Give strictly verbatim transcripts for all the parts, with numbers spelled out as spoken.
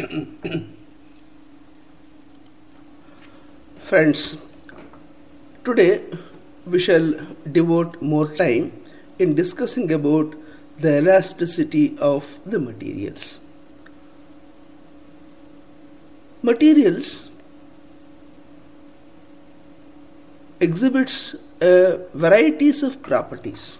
Friends, today we shall devote more time in discussing about the elasticity of the materials. Materials exhibits uh, varieties of properties,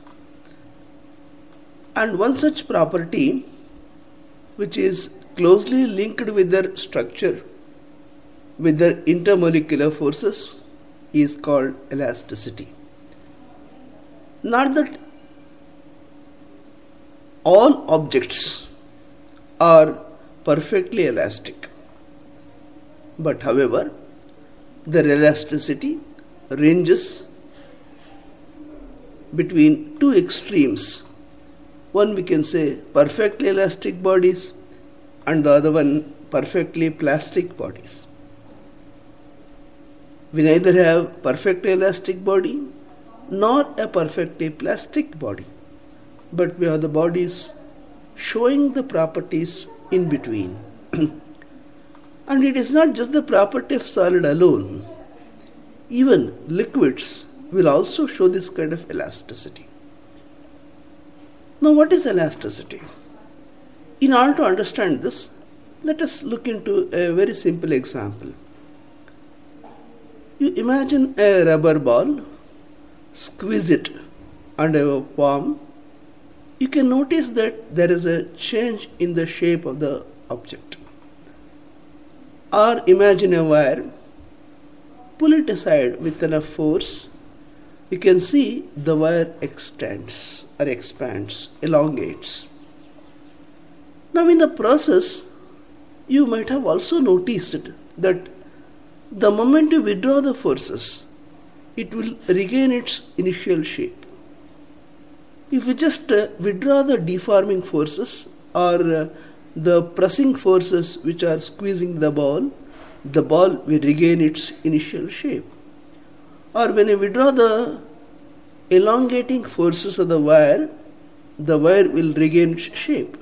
and one such property which is closely linked with their structure, with their intermolecular forces, is called elasticity. Not that all objects are perfectly elastic, but however, their elasticity ranges between two extremes. One we can say perfectly elastic bodies, and the other one perfectly plastic bodies. We neither have perfectly elastic body nor a perfectly plastic body, but we have the bodies showing the properties in between. And it is not just the property of solid alone. Even liquids will also show this kind of elasticity. Now, what is elasticity? In order to understand this, let us look into a very simple example. You imagine a rubber ball, squeeze it under your palm. You can notice that there is a change in the shape of the object. Or imagine a wire, pull it aside with enough force, you can see the wire extends or expands, elongates. Now in the process, you might have also noticed that the moment you withdraw the forces, it will regain its initial shape. If you just uh, withdraw the deforming forces or uh, the pressing forces which are squeezing the ball, the ball will regain its initial shape. Or when you withdraw the elongating forces of the wire, the wire will regain its shape.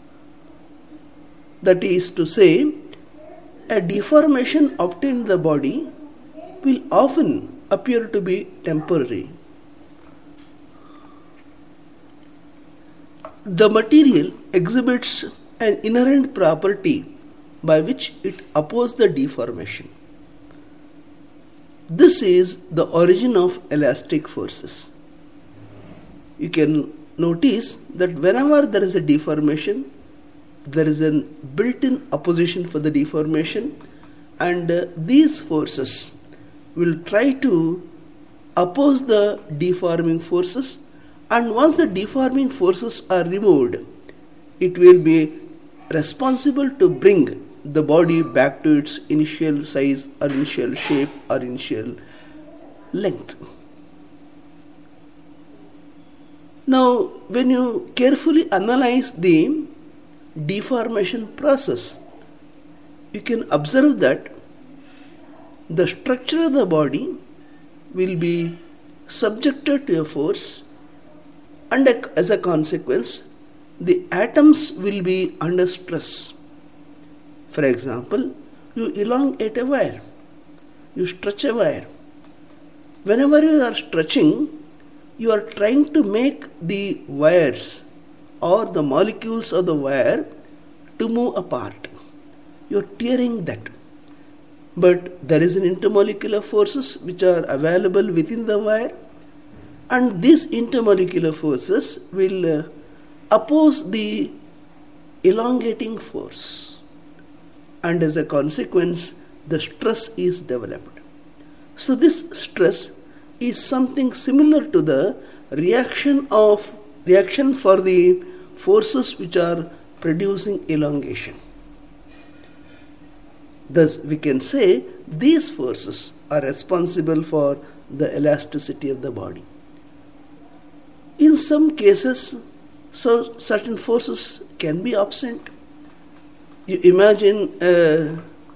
That is to say, a deformation obtained in the body will often appear to be temporary. The material exhibits an inherent property by which it opposes the deformation. This is the origin of elastic forces. You can notice that whenever there is a deformation, there is a built-in opposition for the deformation, and uh, these forces will try to oppose the deforming forces, and once the deforming forces are removed, it will be responsible to bring the body back to its initial size or initial shape or initial length. Now, when you carefully analyze the deformation process, you can observe that the structure of the body will be subjected to a force, and as a consequence, the atoms will be under stress. For example, you elongate a wire, you stretch a wire. Whenever you are stretching, you are trying to make the wires or the molecules of the wire to move apart. You are tearing that. But there is an intermolecular forces which are available within the wire, and these intermolecular forces will uh, oppose the elongating force. And as a consequence, the stress is developed. So this stress is something similar to the reaction of reaction for the forces which are producing elongation. Thus, we can say these forces are responsible for the elasticity of the body. In some cases, so certain forces can be absent. You imagine a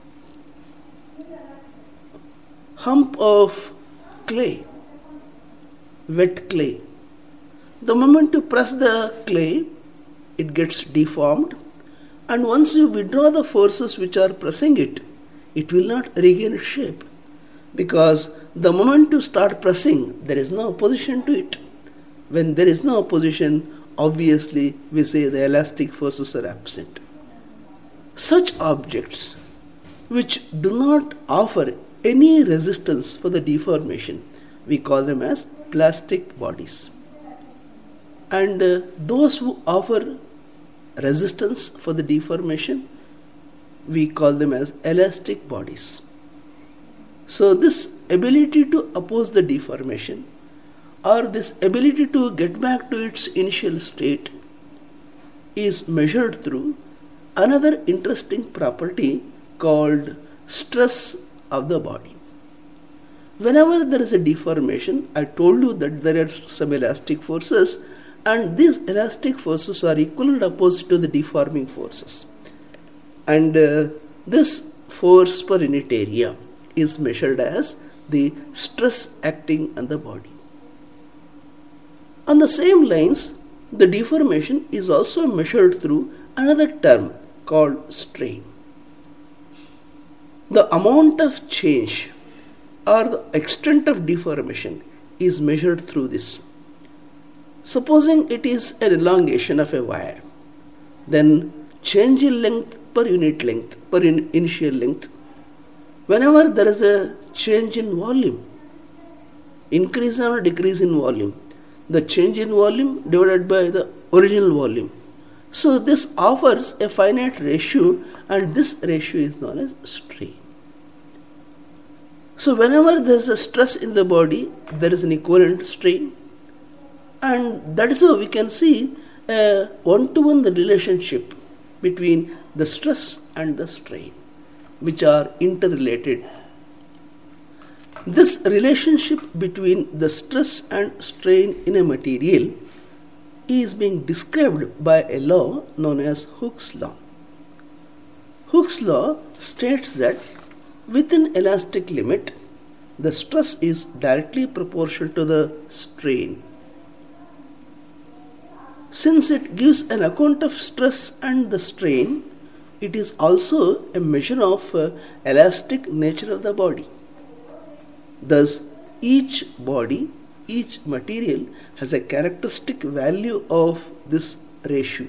hump of clay, wet clay. The moment you press the clay, it gets deformed, And once you withdraw the forces which are pressing it, it will not regain its shape. Because the moment you start pressing, there is no opposition to it. When there is no opposition, obviously we say the elastic forces are absent. Such objects which do not offer any resistance for the deformation, we call them as plastic bodies. And uh, those who offer resistance for the deformation, we call them as elastic bodies. So this ability to oppose the deformation, or this ability to get back to its initial state, is measured through another interesting property called stress of the body. Whenever there is a deformation, I told you that there are some elastic forces, and these elastic forces are equal and opposite to the deforming forces. And uh, this force per unit area is measured as the stress acting on the body. On the same lines, the deformation is also measured through another term called strain. The amount of change or the extent of deformation is measured through this. Supposing it is an elongation of a wire, then change in length per unit length, per in initial length, whenever there is a change in volume, increase or decrease in volume, the change in volume divided by the original volume. So this offers a finite ratio, and this ratio is known as strain. So whenever there is a stress in the body, there is an equivalent strain. And that is how we can see a one-to-one relationship between the stress and the strain, which are interrelated. This relationship between the stress and strain in a material is being described by a law known as Hooke's law. Hooke's law states that within elastic limit, the stress is directly proportional to the strain. Since it gives an account of stress and the strain, it is also a measure of uh, elastic nature of the body. Thus, each body, each material has a characteristic value of this ratio,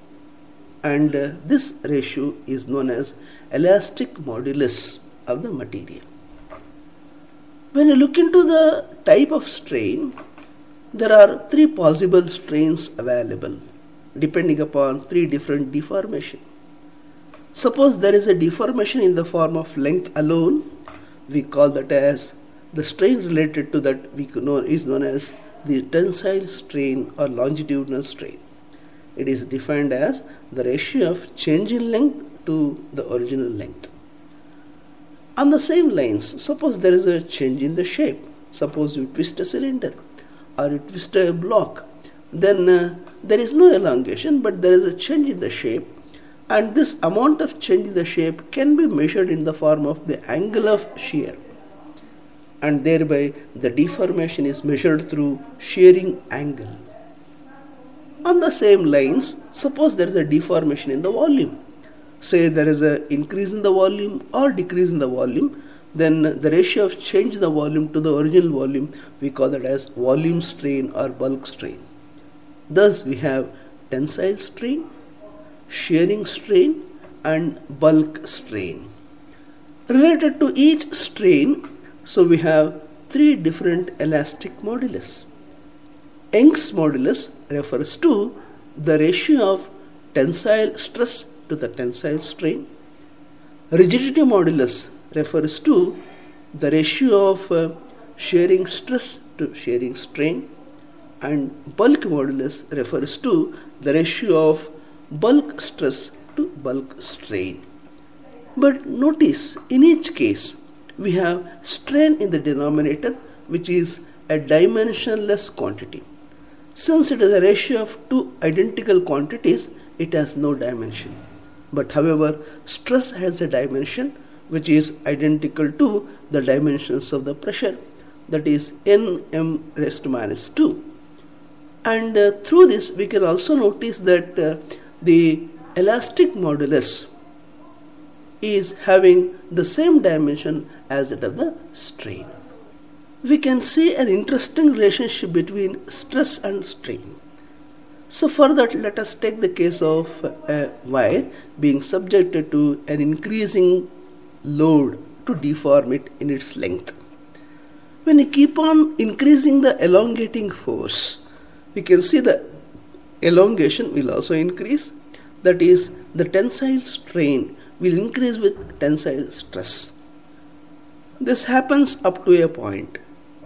and uh, this ratio is known as elastic modulus of the material. When you look into the type of strain, there are three possible strains available depending upon three different deformation. Suppose there is a deformation in the form of length alone, we call that as the strain related to that we know is known as the tensile strain or longitudinal strain. It is defined as the ratio of change in length to the original length. On the same lines, suppose there is a change in the shape. Suppose you twist a cylinder or you twist a block, then uh, there is no elongation, but there is a change in the shape, and this amount of change in the shape can be measured in the form of the angle of shear, and thereby the deformation is measured through shearing angle. On the same lines, suppose there is a deformation in the volume. Say there is an increase in the volume or decrease in the volume, then the ratio of change in the volume to the original volume, we call that as volume strain or bulk strain. Thus we have tensile strain, shearing strain, and bulk strain. Related to each strain, so we have three different elastic modulus. Young's modulus refers to the ratio of tensile stress to the tensile strain. Rigidity modulus refers to the ratio of uh, shearing stress to shearing strain, and bulk modulus refers to the ratio of bulk stress to bulk strain. But notice, in each case, we have strain in the denominator, which is a dimensionless quantity. Since it is a ratio of two identical quantities, it has no dimension. But however, stress has a dimension which is identical to the dimensions of the pressure, that is Nm raised to minus two. And uh, through this we can also notice that uh, the elastic modulus is having the same dimension as that of the strain. We can see an interesting relationship between stress and strain. So for that, let us take the case of a wire being subjected to an increasing load to deform it in its length. When you keep on increasing the elongating force, we can see the elongation will also increase. That is, the tensile strain will increase with tensile stress. This happens up to a point.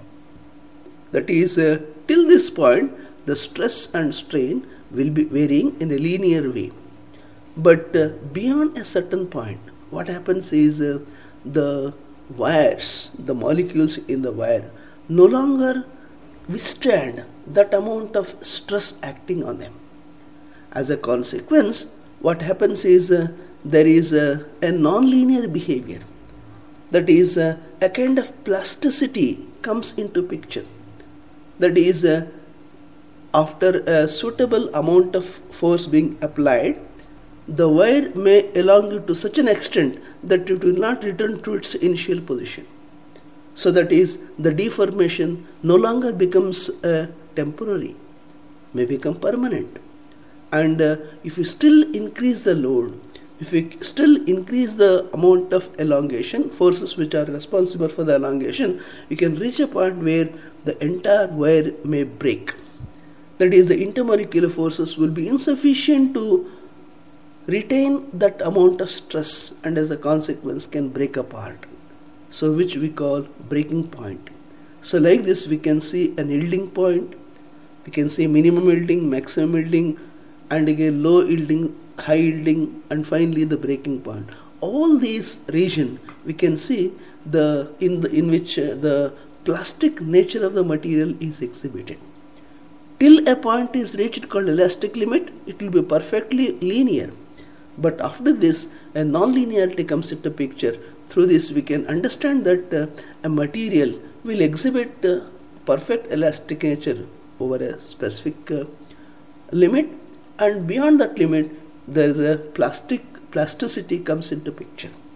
That is, uh, till this point, the stress and strain will be varying in a linear way. But uh, beyond a certain point, what happens is uh, the wires, the molecules in the wire, no longer withstand that amount of stress acting on them. As a consequence, what happens is uh, there is a, a non-linear behavior. That is, uh, a kind of plasticity comes into picture. That is, uh, after a suitable amount of force being applied, the wire may elongate to such an extent that it will not return to its initial position. So that is, the deformation no longer becomes uh, temporary, may become permanent. And uh, if you still increase the load, if you still increase the amount of elongation, forces which are responsible for the elongation, you can reach a point where the entire wire may break. That is, the intermolecular forces will be insufficient to retain that amount of stress, and as a consequence can break apart. So which we call breaking point. So like this we can see an yielding point, we can see minimum yielding, maximum yielding, and again low yielding, high yielding, and finally the breaking point. All these region we can see the in the in which uh, the plastic nature of the material is exhibited. Till a point is reached called elastic limit, it will be perfectly linear. But after this, a non-linearity comes into picture. Through this, we can understand that uh, a material will exhibit uh, perfect elastic nature over a specific uh, limit, and beyond that limit, there is a plastic plasticity comes into picture.